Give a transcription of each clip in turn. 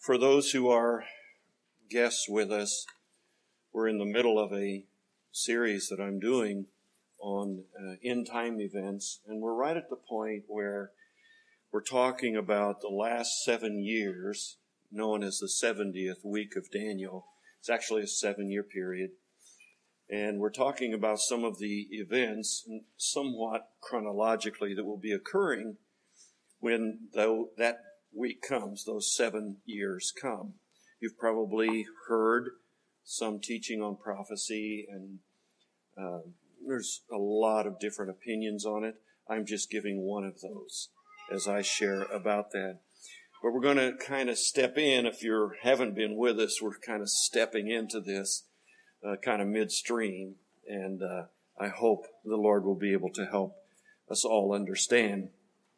For those who are guests with us, we're in the middle of a series that I'm doing on end-time events, and we're right at the point where we're talking about the last 7 years, known as the 70th week of Daniel. It's actually a 7-year period. And we're talking about some of the events, somewhat chronologically, that will be occurring when that week comes, those 7 years come. You've probably heard some teaching on prophecy, and there's a lot of different opinions on it. I'm just giving one of those as I share about that. But we're going to kind of step in. If you haven't been with us, we're kind of stepping into this kind of midstream, and I hope the Lord will be able to help us all understand.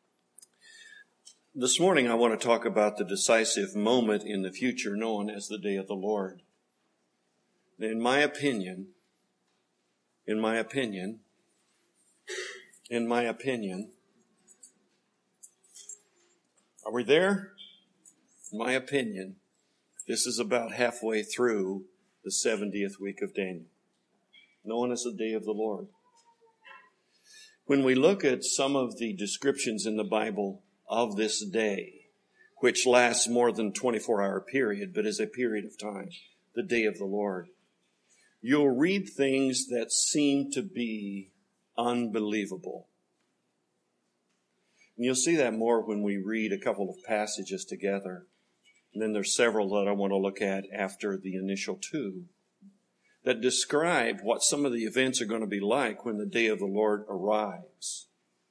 This morning I want to talk about the decisive moment in the future known as the day of the Lord. In my opinion, are we there? In my opinion, this is about halfway through the 70th week of Daniel, known as the day of the Lord. When we look at some of the descriptions in the Bible of this day, which lasts more than a 24-hour period, but is a period of time, the day of the Lord, you'll read things that seem to be unbelievable. And you'll see that more when we read a couple of passages together. And then there's several that I want to look at after the initial two that describe what some of the events are going to be like when the day of the Lord arrives.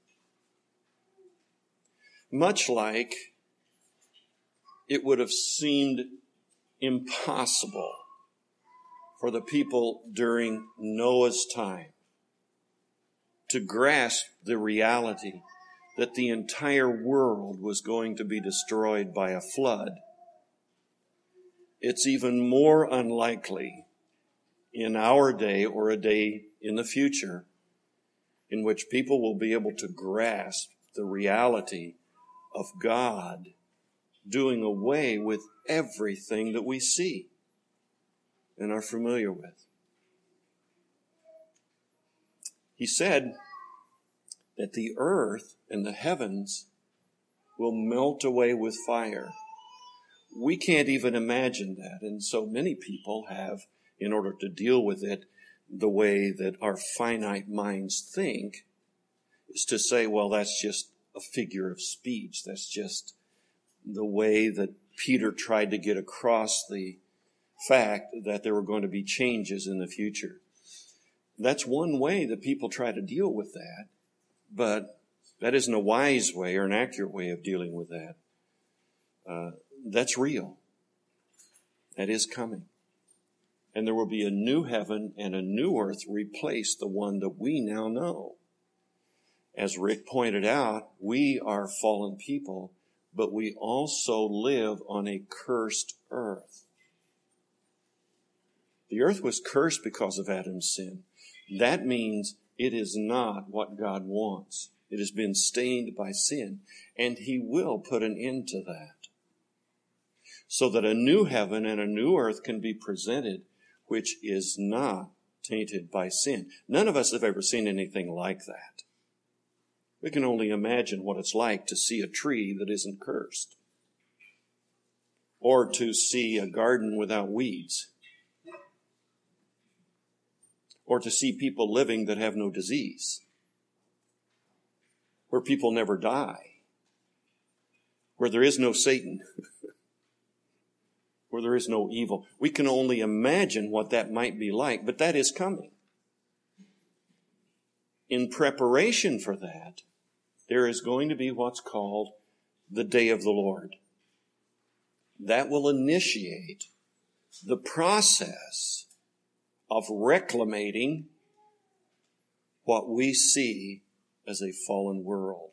Much like it would have seemed impossible for the people during Noah's time to grasp the reality that the entire world was going to be destroyed by a flood. It's even more unlikely in our day or a day in the future in which people will be able to grasp the reality of God doing away with everything that we see and are familiar with. He said that the earth and the heavens will melt away with fire. We can't even imagine that, and so many people have, in order to deal with it the way that our finite minds think, is to say, well, that's just a figure of speech. That's just the way that Peter tried to get across the fact that there were going to be changes in the future. That's one way that people try to deal with that, but that isn't a wise way or an accurate way of dealing with that. That's real. That is coming. And there will be a new heaven and a new earth replace the one that we now know. As Rick pointed out, we are fallen people, but we also live on a cursed earth. The earth was cursed because of Adam's sin. That means it is not what God wants. It has been stained by sin, and He will put an end to that, so that a new heaven and a new earth can be presented, which is not tainted by sin. None of us have ever seen anything like that. We can only imagine what it's like to see a tree that isn't cursed, or to see a garden without weeds, or to see people living that have no disease, where people never die, where there is no Satan, where there is no evil. We can only imagine what that might be like, but that is coming. In preparation for that, there is going to be what's called the day of the Lord. That will initiate the process of reclamating what we see as a fallen world.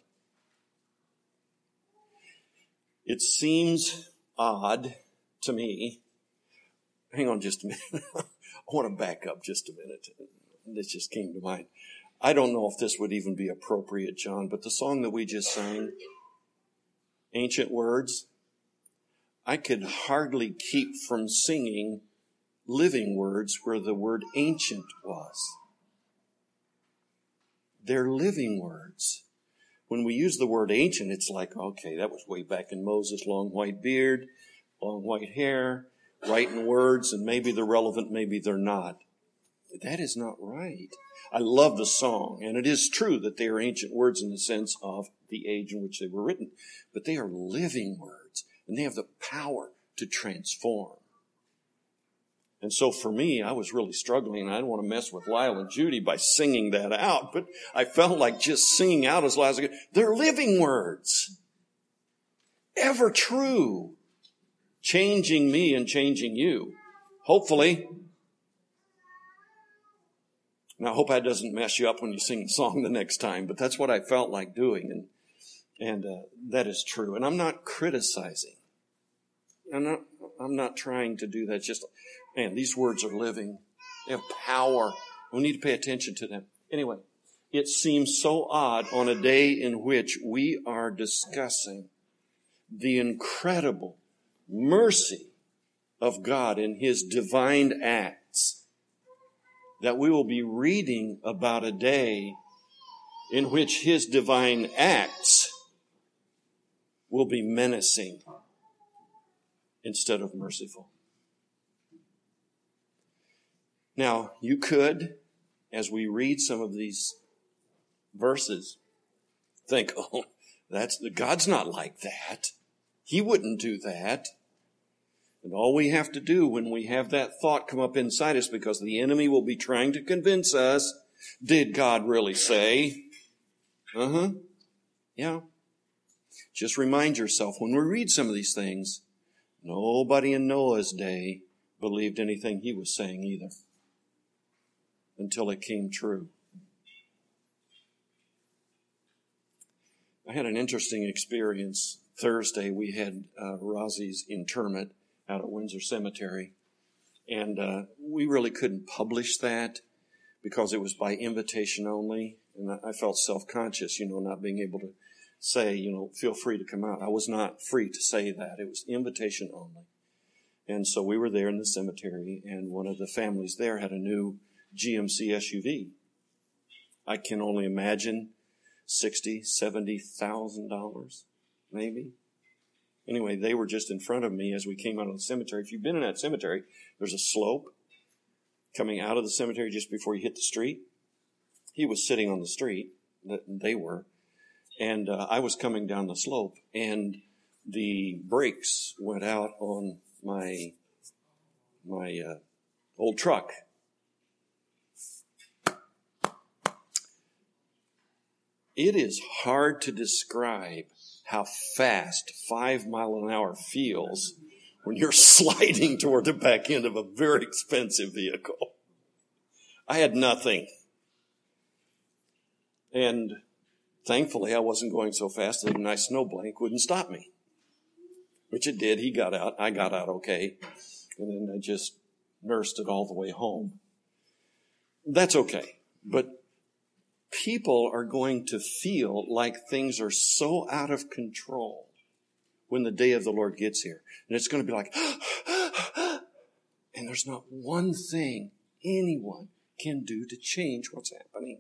It seems odd to me. Hang on just a minute. I want to back up just a minute. This just came to mind. I don't know if this would even be appropriate, John, but the song that we just sang, Ancient Words, I could hardly keep from singing living words where the word ancient was. They're living words. When we use the word ancient, it's like, okay, that was way back in Moses, long white beard, long white hair, writing words, and maybe they're relevant, maybe they're not. That is not right. I love the song, and it is true that they are ancient words in the sense of the age in which they were written, but they are living words, and they have the power to transform. And so for me, I was really struggling, and I didn't want to mess with Lyle and Judy by singing that out, but I felt like just singing out as loud as I could. They're living words. Ever true. Changing me and changing you. Hopefully. Now, I hope that doesn't mess you up when you sing the song the next time, but that's what I felt like doing, and that is true. And I'm not criticizing. I'm not trying to do that. It's just, man, these words are living. They have power. We need to pay attention to them. Anyway, it seems so odd on a day in which we are discussing the incredible mercy of God in His divine acts, that we will be reading about a day in which His divine acts will be menacing instead of merciful. Now, you could, as we read some of these verses, think, oh, God's not like that. He wouldn't do that. And all we have to do when we have that thought come up inside us, because the enemy will be trying to convince us, did God really say? Yeah. Just remind yourself, when we read some of these things, nobody in Noah's day believed anything he was saying either, until it came true. I had an interesting experience. Thursday, we had Rosie's interment out at Windsor Cemetery, and we really couldn't publish that because it was by invitation only, and I felt self-conscious, not being able to say, feel free to come out. I was not free to say that. It was invitation only. And so we were there in the cemetery, and one of the families there had a new GMC SUV. I can only imagine $60,000, $70,000, maybe. Anyway, they were just in front of me as we came out of the cemetery. If you've been in that cemetery, there's a slope coming out of the cemetery just before you hit the street. He was sitting on the street, they were, and I was coming down the slope, and the brakes went out on my old truck. It is hard to describe how fast 5 miles an hour feels when you're sliding toward the back end of a very expensive vehicle. I had nothing. And thankfully, I wasn't going so fast that a nice snowbank wouldn't stop me, which it did. He got out. I got out okay. And then I just nursed it all the way home. That's okay. But people are going to feel like things are so out of control when the day of the Lord gets here. And it's going to be like, and there's not one thing anyone can do to change what's happening.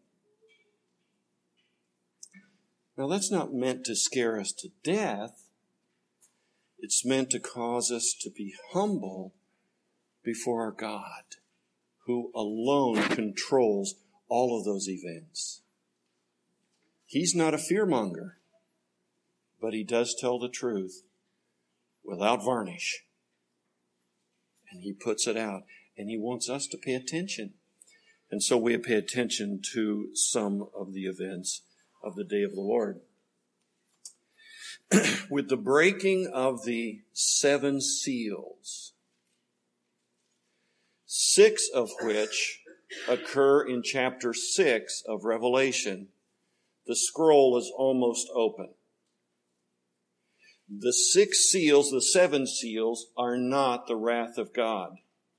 Now, that's not meant to scare us to death. It's meant to cause us to be humble before our God, who alone controls all of those events. He's not a fearmonger, but he does tell the truth without varnish. And he puts it out, and he wants us to pay attention. And so we pay attention to some of the events of the day of the Lord. With the breaking of the 7 seals, 6 of which occur in chapter 6 of Revelation, the scroll is almost open. The 6 seals, the 7 seals, are not the wrath of God.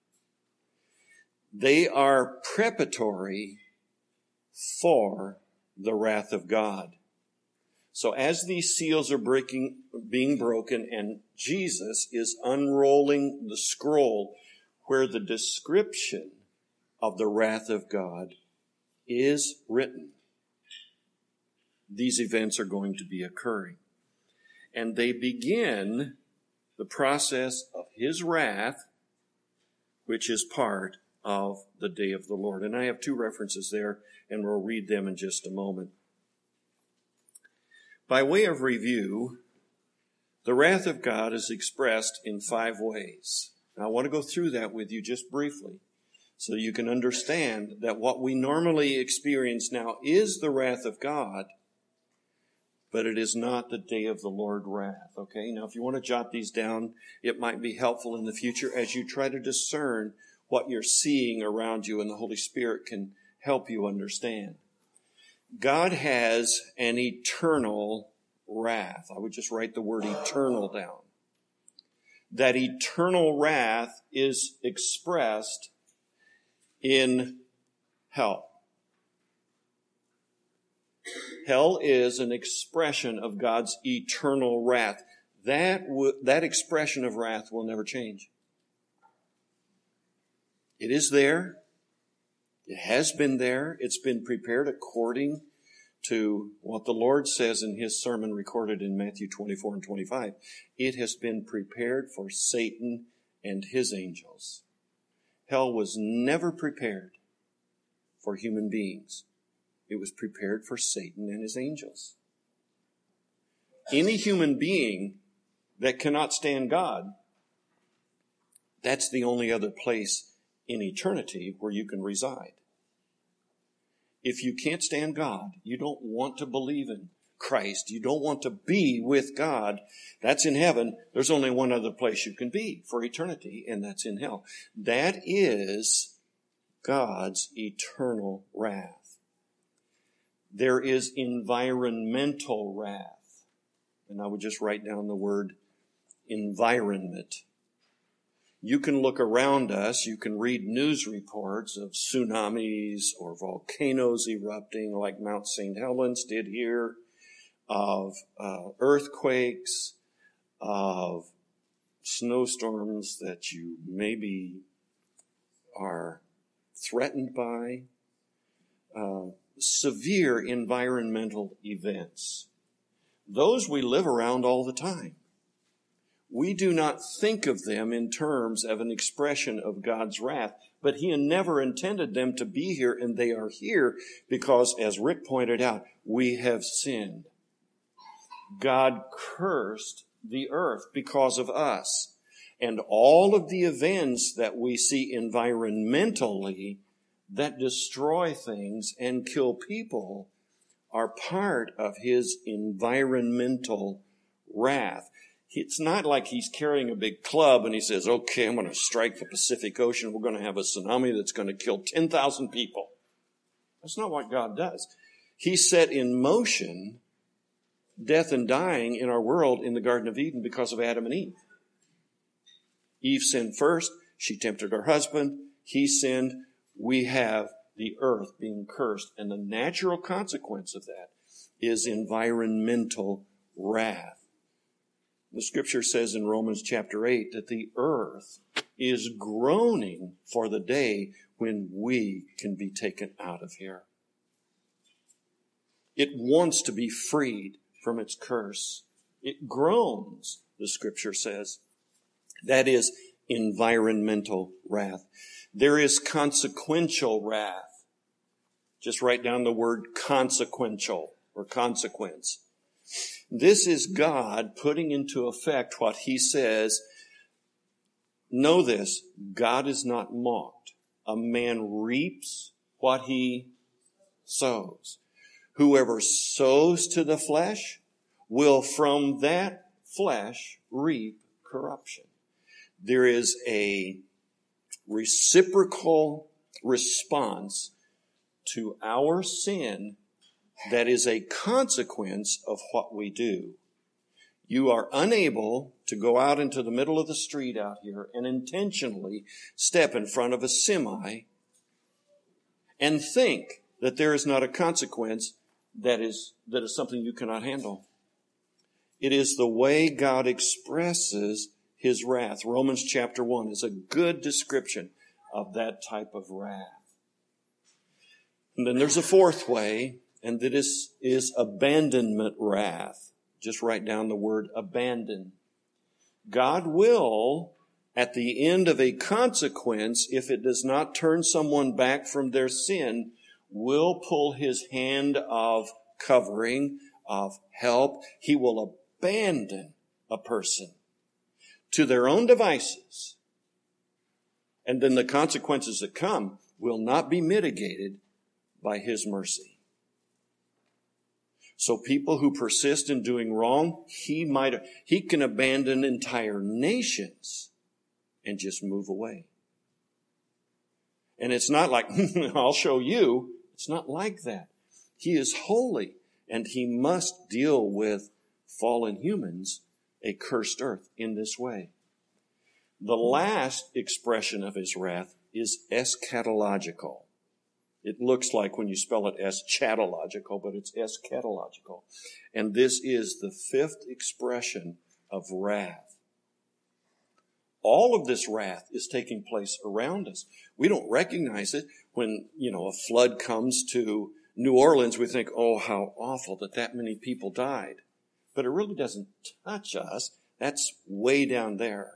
They are preparatory for the wrath of God. So as these seals are being broken, and Jesus is unrolling the scroll where the description of the wrath of God is written, these events are going to be occurring. And they begin the process of his wrath, which is part of the day of the Lord. And I have two references there, and we'll read them in just a moment. By way of review, the wrath of God is expressed in 5 ways. And I want to go through that with you just briefly so you can understand that what we normally experience now is the wrath of God, but it is not the day of the Lord wrath. Okay? Now, if you want to jot these down, it might be helpful in the future as you try to discern what you're seeing around you, and the Holy Spirit can help you understand. God has an eternal wrath. I would just write the word eternal down. That eternal wrath is expressed in hell. Hell is an expression of God's eternal wrath. That expression of wrath will never change. It is there. It has been there. It's been prepared according to what the Lord says in his sermon recorded in Matthew 24 and 25. It has been prepared for Satan and his angels. Hell was never prepared for human beings. It was prepared for Satan and his angels. Any human being that cannot stand God, that's the only other place in eternity where you can reside. If you can't stand God, you don't want to believe in Christ, you don't want to be with God, that's in heaven. There's only one other place you can be for eternity, and that's in hell. That is God's eternal wrath. There is environmental wrath. And I would just write down the word environment. You can look around us, you can read news reports of tsunamis or volcanoes erupting like Mount St. Helens did here, of earthquakes, of snowstorms that you maybe are threatened by, severe environmental events. Those we live around all the time. We do not think of them in terms of an expression of God's wrath, but he never intended them to be here, and they are here because, as Rick pointed out, we have sinned. God cursed the earth because of us. And all of the events that we see environmentally that destroy things and kill people are part of his environmental wrath. It's not like he's carrying a big club and he says, okay, I'm going to strike the Pacific Ocean. We're going to have a tsunami that's going to kill 10,000 people. That's not what God does. He set in motion death and dying in our world in the Garden of Eden because of Adam and Eve. Eve sinned first. She tempted her husband. He sinned. We have the earth being cursed. And the natural consequence of that is environmental wrath. The scripture says in Romans chapter 8 that the earth is groaning for the day when we can be taken out of here. It wants to be freed from its curse. It groans, the scripture says. That is environmental wrath. There is consequential wrath. Just write down the word consequential or consequence. This is God putting into effect what he says. Know this, God is not mocked. A man reaps what he sows. Whoever sows to the flesh will from that flesh reap corruption. There is a reciprocal response to our sin that is a consequence of what we do. You are unable to go out into the middle of the street out here and intentionally step in front of a semi and think that there is not a consequence that is something you cannot handle. It is the way God expresses his wrath. Romans chapter 1 is a good description of that type of wrath. And then there's a fourth way, and that is abandonment wrath. Just write down the word abandon. God will, at the end of a consequence, if it does not turn someone back from their sin, will pull his hand of covering, of help. He will abandon a person to their own devices. And then the consequences that come will not be mitigated by his mercy. So people who persist in doing wrong, he can abandon entire nations and just move away. And it's not like, I'll show you. It's not like that. He is holy, and he must deal with fallen humans, a cursed earth, in this way. The last expression of his wrath is eschatological. It looks like when you spell it eschatological, but it's eschatological. And this is the fifth expression of wrath. All of this wrath is taking place around us. We don't recognize it. When, a flood comes to New Orleans, we think, oh, how awful that many people died. But it really doesn't touch us. That's way down there.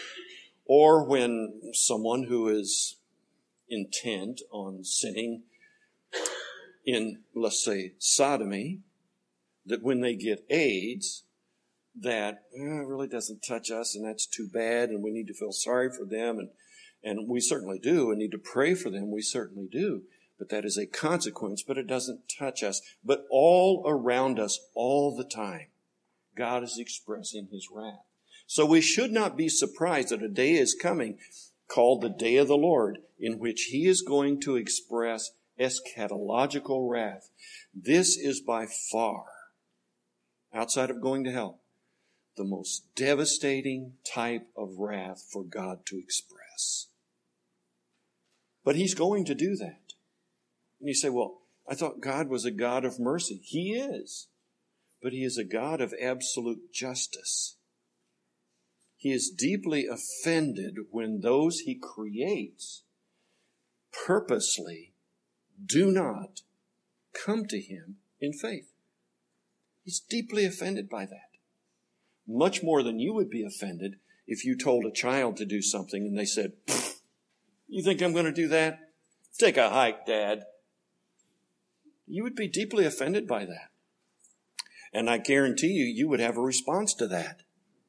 Or when someone who is intent on sinning in, let's say, sodomy, that when they get AIDS, that it really doesn't touch us, and that's too bad, and we need to feel sorry for them, and we certainly do, and need to pray for them, we certainly do. But that is a consequence, but it doesn't touch us. But all around us, all the time, God is expressing his wrath. So we should not be surprised that a day is coming called the day of the Lord, in which he is going to express eschatological wrath. This is by far, outside of going to hell, the most devastating type of wrath for God to express. But he's going to do that. And you say, well, I thought God was a God of mercy. He is. But he is a God of absolute justice. He is deeply offended when those he creates purposely do not come to him in faith. He's deeply offended by that. Much more than you would be offended if you told a child to do something and they said, you think I'm going to do that? Take a hike, Dad. You would be deeply offended by that. And I guarantee you would have a response to that.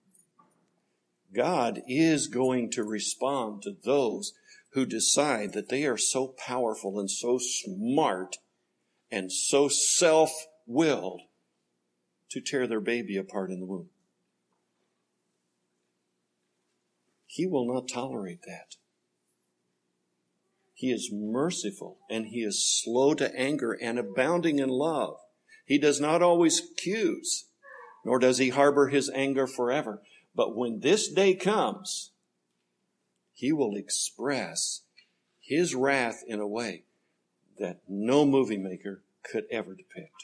God is going to respond to those who decide that they are so powerful and so smart and so self-willed to tear their baby apart in the womb. He will not tolerate that. He is merciful, and he is slow to anger and abounding in love. He does not always accuse, nor does he harbor his anger forever. But when this day comes, he will express his wrath in a way that no movie maker could ever depict.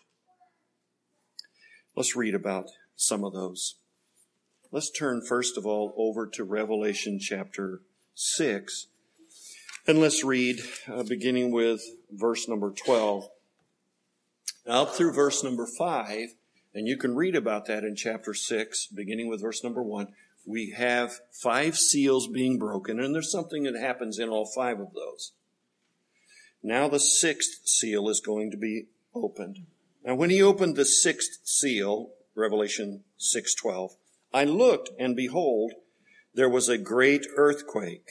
Let's read about some of those. Let's turn first of all over to Revelation chapter 6. And let's read beginning with verse number 12 up through verse number 5. And you can read about that in chapter 6, beginning with verse number 1. We have 5 seals being broken, and there's something that happens in all 5 of those. Now the 6th seal is going to be opened. Now when he opened the 6th seal, Revelation 6:12, I looked, and behold, there was a great earthquake.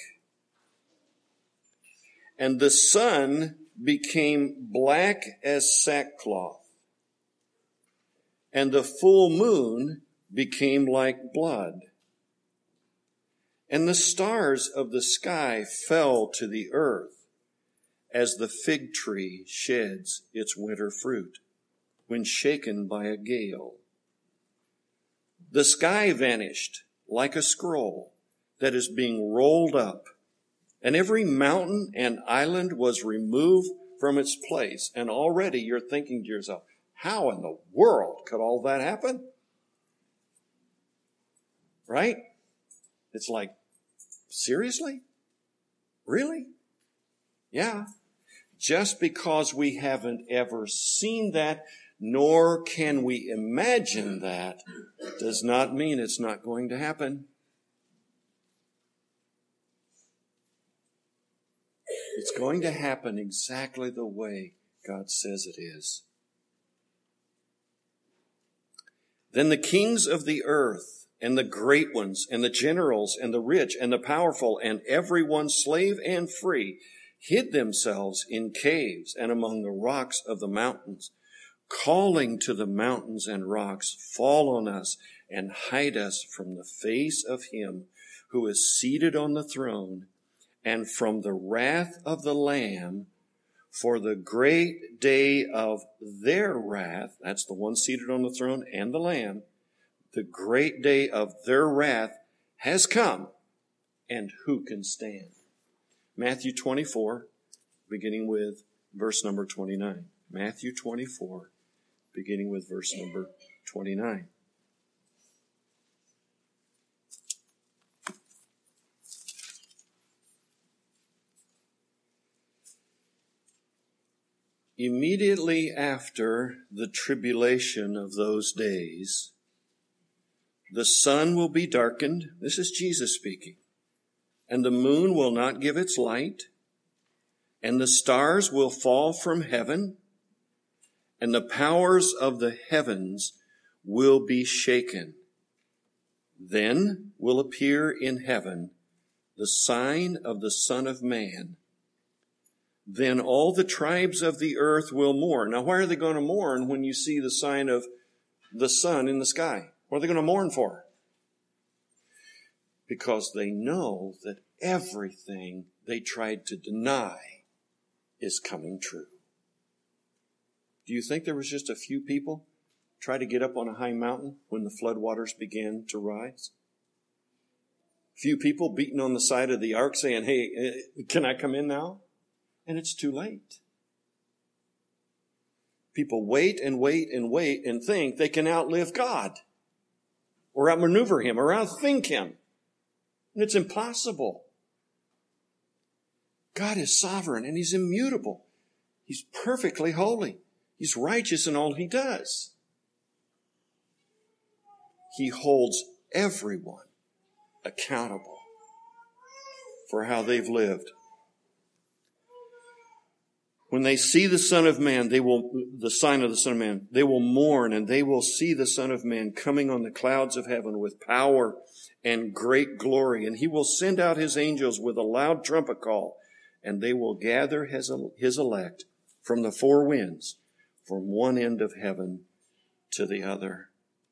And the sun became black as sackcloth, and the full moon became like blood. And the stars of the sky fell to the earth, as the fig tree sheds its winter fruit when shaken by a gale. The sky vanished like a scroll that is being rolled up, and every mountain and island was removed from its place. And already you're thinking to yourself, How in the world could all that happen? Right? It's like, seriously? Really? Yeah. Just because we haven't ever seen that, nor can we imagine that, does not mean it's not going to happen. It's going to happen exactly the way God says it is. Then the kings of the earth, and the great ones, and the generals, and the rich, and the powerful, and everyone, slave and free, hid themselves in caves and among the rocks of the mountains, calling to the mountains and rocks, fall on us and hide us from the face of him who is seated on the throne and from the wrath of the Lamb, for the great day of their wrath, that's the one seated on the throne and the Lamb, the great day of their wrath has come, and who can stand? Matthew 24, beginning with verse number 29. Matthew 24, beginning with verse number 29. Immediately after the tribulation of those days, the sun will be darkened. This is Jesus speaking. And the moon will not give its light, and the stars will fall from heaven, and the powers of the heavens will be shaken. Then will appear in heaven the sign of the Son of Man. Then all the tribes of the earth will mourn. Now, why are they going to mourn when you see the sign of the sun in the sky? What are they going to mourn for? Because they know that everything they tried to deny is coming true. Do you think there was just a few people try to get up on a high mountain when the floodwaters began to rise? Few people beating on the side of the ark saying, hey, can I come in now? And it's too late. People wait and wait and wait and think they can outlive God or outmaneuver him or outthink him. And it's impossible. God is sovereign and he's immutable. He's perfectly holy. He's righteous in all he does. He holds everyone accountable for how they've lived. When they see the Son of Man, the sign of the Son of Man, they will mourn, and they will see the Son of Man coming on the clouds of heaven with power and great glory. And he will send out his angels with a loud trumpet call, and they will gather his elect from the four winds, from one end of heaven to the other.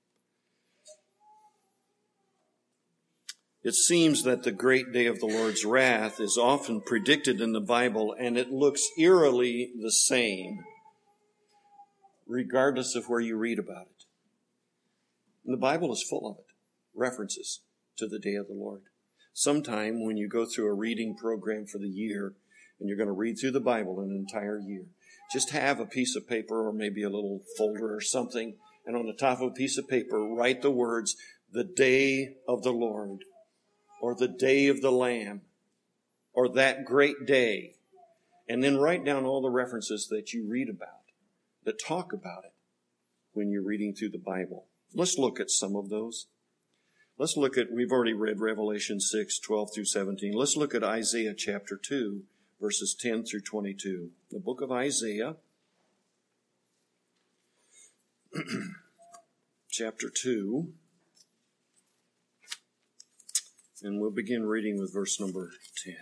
It seems that the great day of the Lord's wrath is often predicted in the Bible, and it looks eerily the same, regardless of where you read about it. And the Bible is full of it, references to the day of the Lord. Sometime when you go through a reading program for the year, and you're going to read through the Bible an entire year, just have a piece of paper or maybe a little folder or something, and on the top of a piece of paper, write the words, the day of the Lord, or the day of the Lamb, or that great day. And then write down all the references that you read about, that talk about it when you're reading through the Bible. Let's look at some of those. Let's look at, we've already read Revelation 6, 12 through 17. Let's look at Isaiah chapter 2, verses 10 through 22. The book of Isaiah, chapter 2. And we'll begin reading with verse number 10.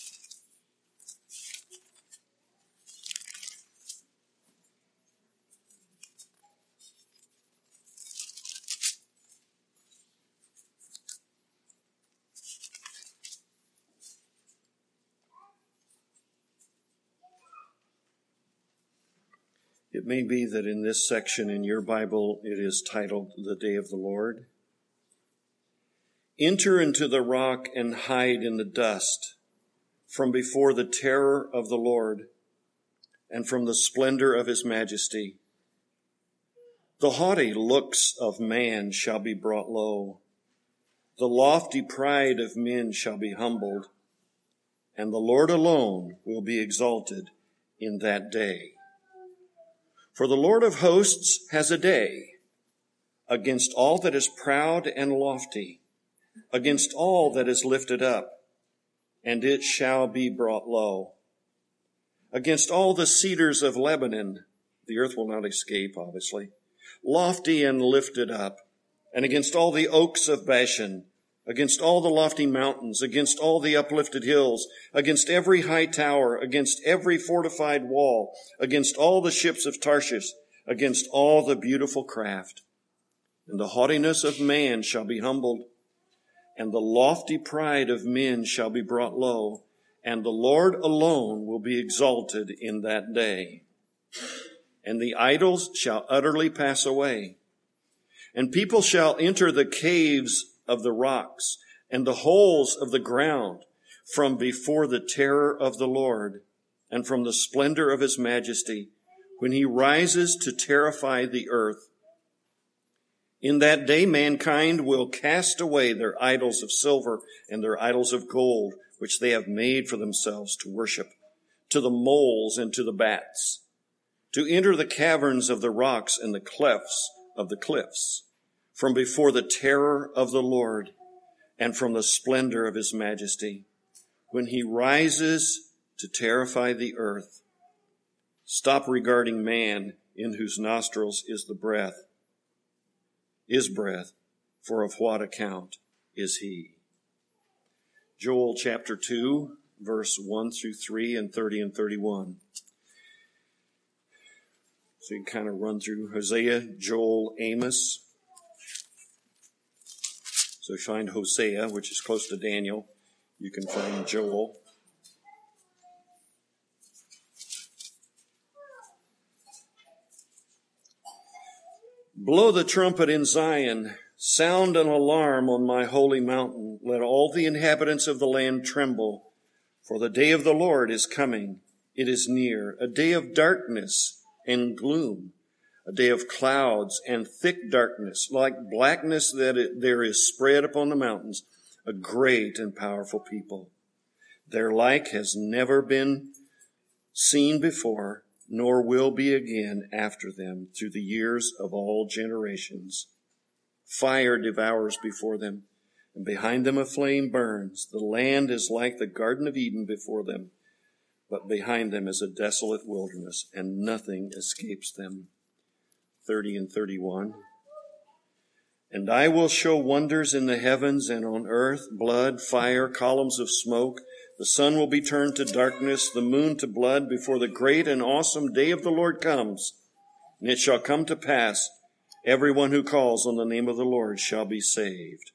It may be that in this section in your Bible it is titled, The Day of the Lord. Enter into the rock and hide in the dust from before the terror of the Lord and from the splendor of his majesty. The haughty looks of man shall be brought low. The lofty pride of men shall be humbled, and the Lord alone will be exalted in that day. For the Lord of hosts has a day against all that is proud and lofty, against all that is lifted up, and it shall be brought low. Against all the cedars of Lebanon, the earth will not escape, obviously, lofty and lifted up, and against all the oaks of Bashan, against all the lofty mountains, against all the uplifted hills, against every high tower, against every fortified wall, against all the ships of Tarshish, against all the beautiful craft. And the haughtiness of man shall be humbled, and the lofty pride of men shall be brought low, and the Lord alone will be exalted in that day. And the idols shall utterly pass away, and people shall enter the caves of the rocks and the holes of the ground from before the terror of the Lord and from the splendor of his majesty when he rises to terrify the earth. In that day mankind will cast away their idols of silver and their idols of gold, which they have made for themselves to worship, to the moles and to the bats, to enter the caverns of the rocks and the clefts of the cliffs, from before the terror of the Lord and from the splendor of his majesty, when he rises to terrify the earth. Stop regarding man, in whose nostrils is breath, for of what account is he? Joel chapter 2, verse 1 through 3 and 30 and 31. So you can kind of run through Hosea, Joel, Amos. So you find Hosea, which is close to Daniel. You can find Joel. Blow the trumpet in Zion. Sound an alarm on my holy mountain. Let all the inhabitants of the land tremble. For the day of the Lord is coming. It is near. A day of darkness and gloom. A day of clouds and thick darkness, like blackness that there is spread upon the mountains, a great and powerful people. Their like has never been seen before, nor will be again after them through the years of all generations. Fire devours before them, and behind them a flame burns. The land is like the Garden of Eden before them, but behind them is a desolate wilderness, and nothing escapes them. 30 and 31. And I will show wonders in the heavens and on earth, blood, fire, columns of smoke. The sun will be turned to darkness, the moon to blood, before the great and awesome day of the Lord comes. And it shall come to pass, everyone who calls on the name of the Lord shall be saved.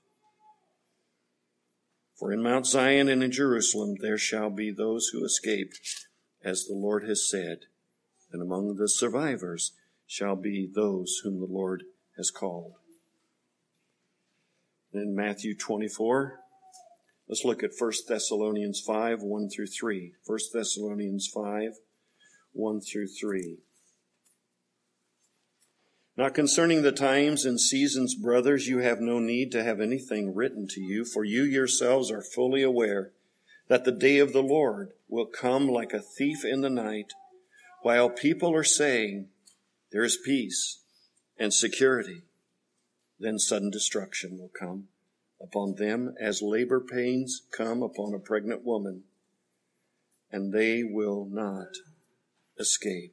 For in Mount Zion and in Jerusalem there shall be those who escape, as the Lord has said, and among the survivors shall be those whom the Lord has called. In Matthew 24, let's look at 1 Thessalonians 5, 1 through 3. 1 Thessalonians 5, 1 through 3. Now concerning the times and seasons, brothers, you have no need to have anything written to you, for you yourselves are fully aware that the day of the Lord will come like a thief in the night, while people are saying, there is peace and security. Then sudden destruction will come upon them as labor pains come upon a pregnant woman, and they will not escape.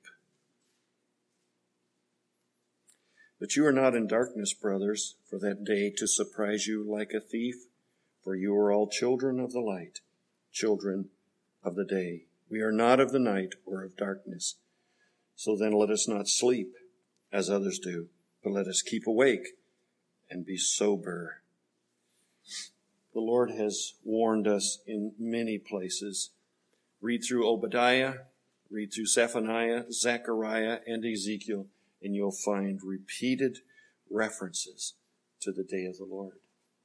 But you are not in darkness, brothers, for that day to surprise you like a thief, for you are all children of the light, children of the day. We are not of the night or of darkness. So then let us not sleep as others do, but let us keep awake and be sober. The Lord has warned us in many places. Read through Obadiah, read through Zephaniah, Zechariah, and Ezekiel, and you'll find repeated references to the day of the Lord.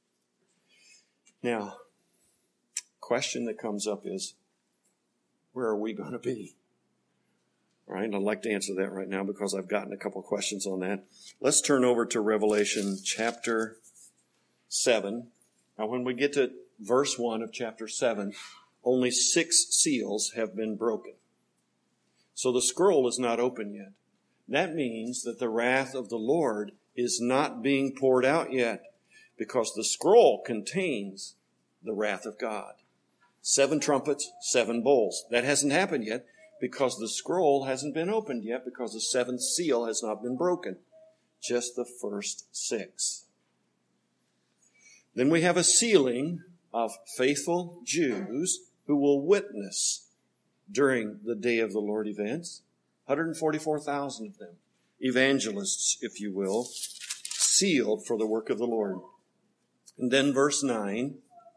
Now, question that comes up is, where are we going to be? All right, I'd like to answer that right now because I've gotten a couple questions on that. Let's turn over to Revelation chapter 7. Now, when we get to verse 1 of chapter 7, only 6 seals have been broken. So the scroll is not open yet. That means that the wrath of the Lord is not being poured out yet, because the scroll contains the wrath of God. 7 trumpets, 7 bowls. That hasn't happened yet because the scroll hasn't been opened yet, because the 7th seal has not been broken. Just the first 6. Then we have a sealing of faithful Jews who will witness during the day of the Lord events. 144,000 of them. Evangelists, if you will, sealed for the work of the Lord. And then verse 9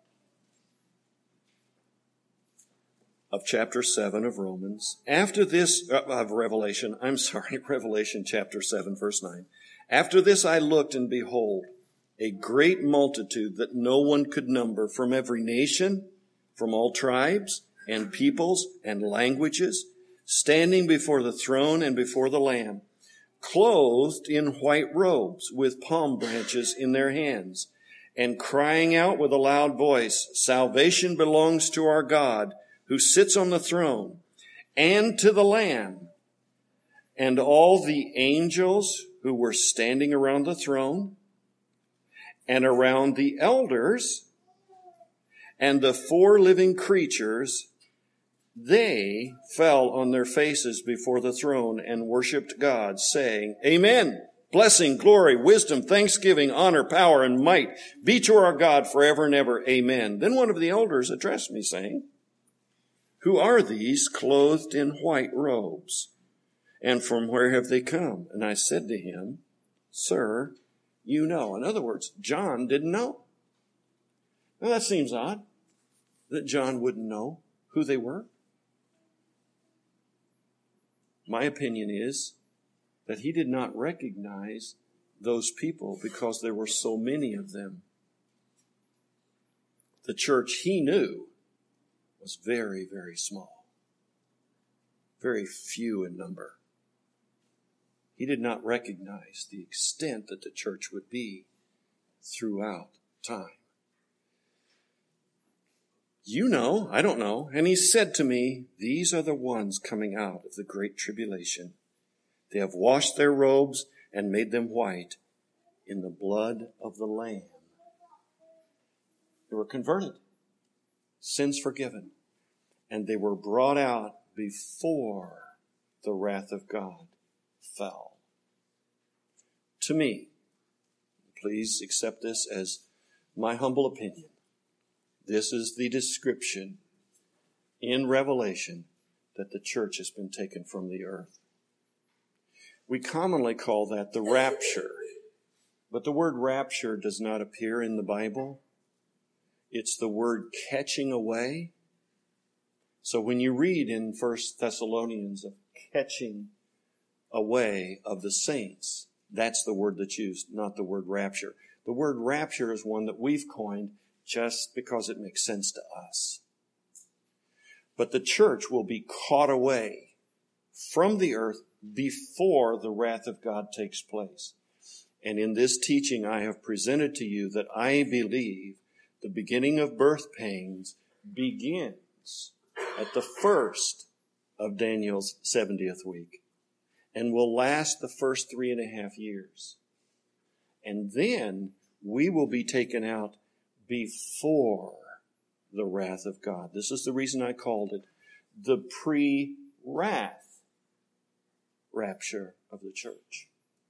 of chapter 7 of Romans. After this, Revelation chapter 7, verse 9. After this I looked, and behold, a great multitude that no one could number, from every nation, from all tribes and peoples and languages, standing before the throne and before the Lamb, clothed in white robes, with palm branches in their hands, and crying out with a loud voice, Salvation belongs to our God, who sits on the throne, and to the Lamb. And all the angels who were standing around the throne, and around the elders, and the 4 living creatures, they fell on their faces before the throne and worshiped God, saying, Amen. Blessing, glory, wisdom, thanksgiving, honor, power, and might be to our God forever and ever. Amen. Then one of the elders addressed me, saying, Who are these clothed in white robes? And from where have they come? And I said to him, Sir, you know. In other words, John didn't know. Now that seems odd, that John wouldn't know who they were. My opinion is that he did not recognize those people because there were so many of them. The church he knew was very, very small, very few in number. He did not recognize the extent that the church would be throughout time. You know, I don't know. And he said to me, These are the ones coming out of the great tribulation. They have washed their robes and made them white in the blood of the Lamb. They were converted, sins forgiven, and they were brought out before the wrath of God fell. To me, please accept this as my humble opinion, this is the description in Revelation that the church has been taken from the earth. We commonly call that the rapture, but the word rapture does not appear in the Bible. It's the word catching away. So when you read in 1 Thessalonians of catching away of the saints, that's the word that's used, not the word rapture. The word rapture is one that we've coined just because it makes sense to us. But the church will be caught away from the earth before the wrath of God takes place. And in this teaching I have presented to you that I believe the beginning of birth pains begins at the first of Daniel's 70th week and will last the first 3.5 years. And then we will be taken out before the wrath of God. This is the reason I called it the pre-wrath rapture of the church.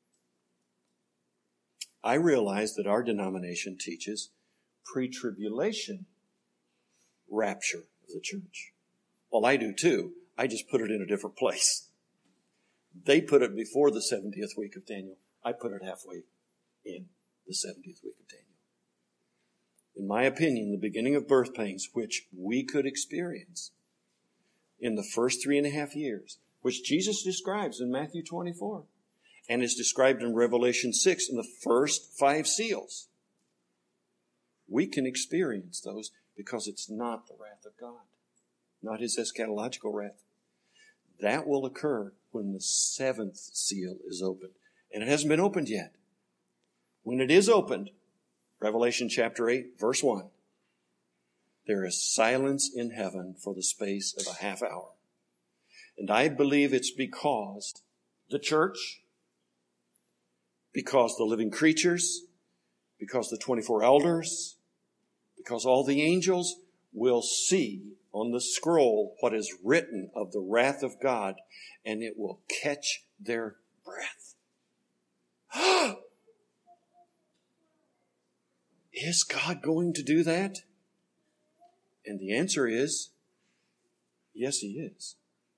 I realize that our denomination teaches pre-tribulation rapture of the church. Well, I do too. I just put it in a different place. They put it before the 70th week of Daniel. I put it halfway in the 70th week of Daniel. In my opinion, the beginning of birth pains, which we could experience in the first 3.5 years, which Jesus describes in Matthew 24, and is described in Revelation 6 in the first 5 seals. We can experience those because it's not the wrath of God, not his eschatological wrath. That will occur when the seventh seal is opened. And it hasn't been opened yet. When it is opened, Revelation chapter 8, verse 1, there is silence in heaven for the space of a half hour. And I believe it's because the church, because the living creatures, because the 24 elders, because all the angels will see on the scroll what is written of the wrath of God, and it will catch their breath. Is God going to do that? And the answer is, yes, He is.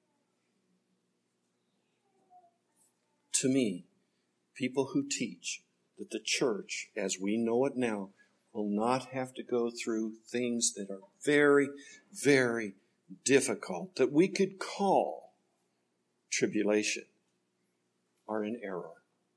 To me, people who teach that the church, as we know it now, will not have to go through things that are very, very difficult, that we could call tribulation, are in error.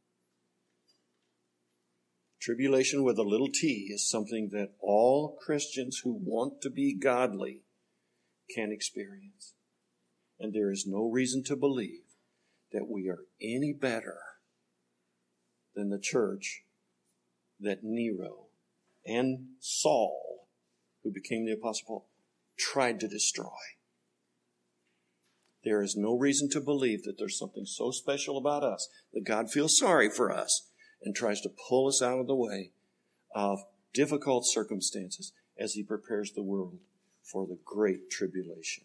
Tribulation with a little t is something that all Christians who want to be godly can experience. And there is no reason to believe that we are any better than the church that Nero and Saul, who became the Apostle Paul, tried to destroy. There is no reason to believe that there's something so special about us that God feels sorry for us and tries to pull us out of the way of difficult circumstances as He prepares the world for the great tribulation.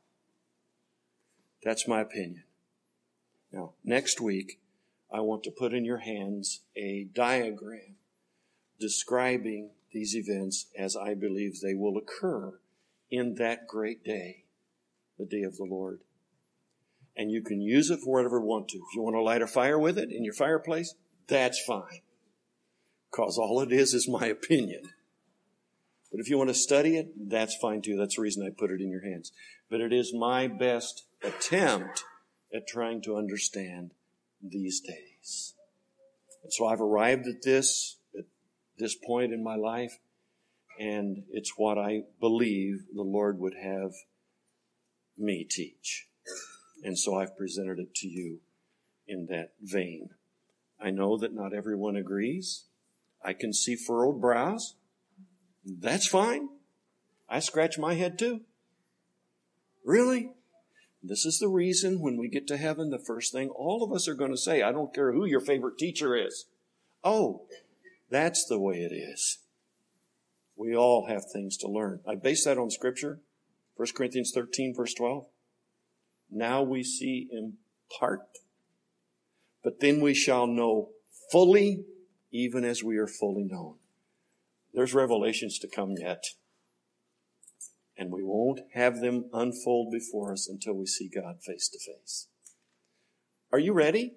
That's my opinion. Now, next week, I want to put in your hands a diagram describing these events as I believe they will occur in that great day, the day of the Lord. And you can use it for whatever you want to. If you want to light a fire with it in your fireplace, that's fine. Because all it is my opinion. But if you want to study it, that's fine too. That's the reason I put it in your hands. But it is my best attempt at trying to understand these days. And so I've arrived at this point in my life, and it's what I believe the Lord would have me teach. And so I've presented it to you in that vein. I know that not everyone agrees. I can see furrowed brows. That's fine. I scratch my head too. Really? This is the reason when we get to heaven, the first thing all of us are going to say, I don't care who your favorite teacher is. Oh, that's the way it is. We all have things to learn. I base that on Scripture. 1 Corinthians 13, verse 12. Now we see in part, but then we shall know fully, even as we are fully known. There's revelations to come yet. And we won't have them unfold before us until we see God face to face. Are you ready?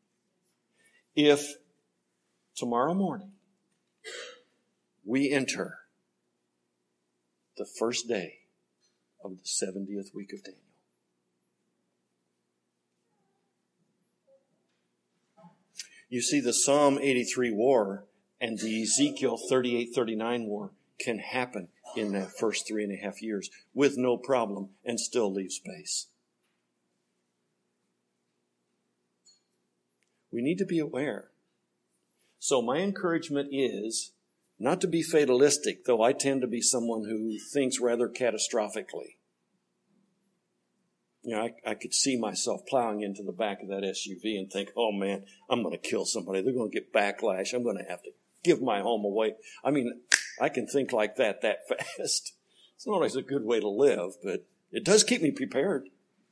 If tomorrow morning we enter the first day of the 70th week of Daniel, you see, the Psalm 83 war and the Ezekiel 38-39 war can happen in that first 3.5 years with no problem and still leave space. We need to be aware. So my encouragement is not to be fatalistic, though I tend to be someone who thinks rather catastrophically. You know, I could see myself plowing into the back of that SUV and think, oh man, I'm going to kill somebody. They're going to get backlash. I'm going to have to give my home away. I mean, I can think like that fast. It's not always a good way to live, but it does keep me prepared.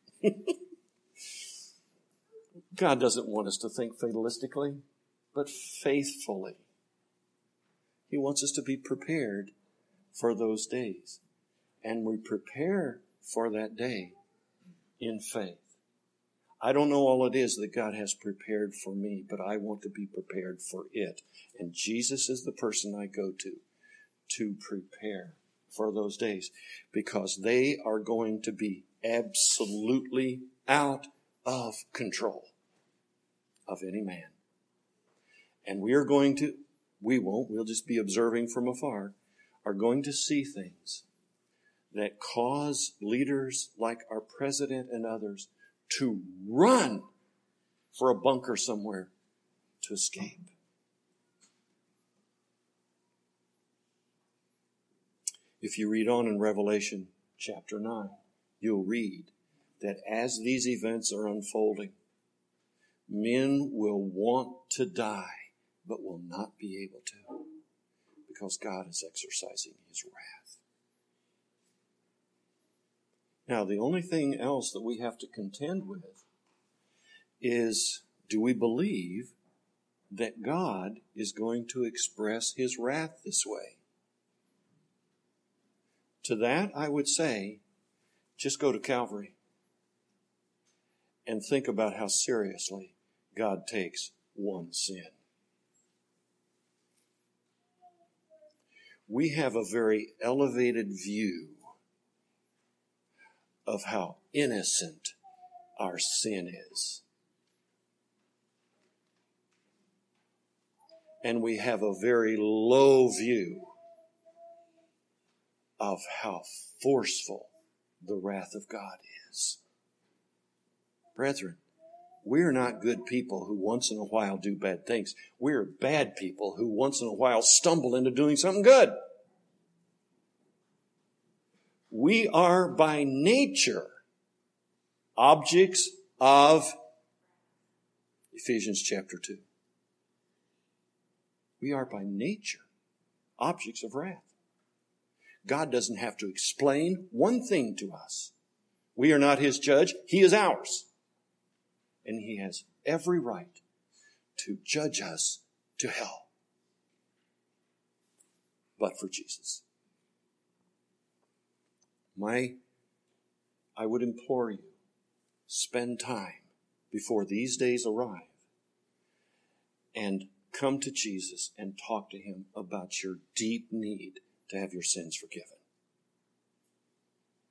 God doesn't want us to think fatalistically, but faithfully. He wants us to be prepared for those days. And we prepare for that day in faith. I don't know all it is that God has prepared for me, but I want to be prepared for it. And Jesus is the person I go to prepare for those days, because they are going to be absolutely out of control of any man. And we'll just be observing from afar, are going to see things that cause leaders like our president and others to run for a bunker somewhere to escape. If you read on in Revelation chapter 9, you'll read that as these events are unfolding, men will want to die, but will not be able to, because God is exercising His wrath. Now, the only thing else that we have to contend with is, do we believe that God is going to express His wrath this way? To that, I would say, just go to Calvary and think about how seriously God takes one sin. We have a very elevated view of how innocent our sin is. And we have a very low view of how forceful the wrath of God is. Brethren, we're not good people who once in a while do bad things. We're bad people who once in a while stumble into doing something good. We are by nature objects of Ephesians chapter 2. We are by nature objects of wrath. God doesn't have to explain one thing to us. We are not His judge. He is ours. And He has every right to judge us to hell. But for Jesus. I would implore you, spend time before these days arrive and come to Jesus and talk to Him about your deep need to have your sins forgiven.